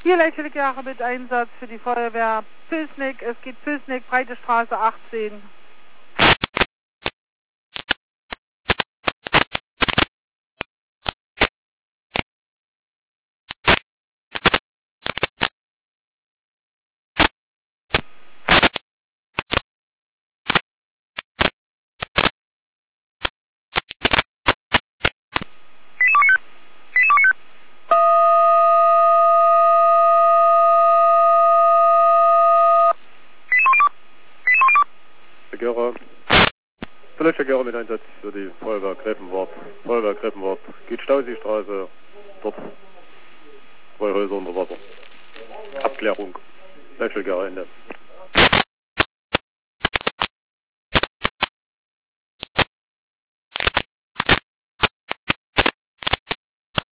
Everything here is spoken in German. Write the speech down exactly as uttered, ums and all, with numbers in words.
Hier Leichtfeldjahre mit Einsatz für die Feuerwehr Pülsnick. Es geht Pülsnick, Breite Straße achtzehn. Görer. Vielleicht Görer mit Einsatz für die Feuerwehr Grevenwart. Feuerwehr Grevenwart. Geht Stauseestraße, dort zwei Häuser unter Wasser. Abklärung. Vielleicht Görer Ende.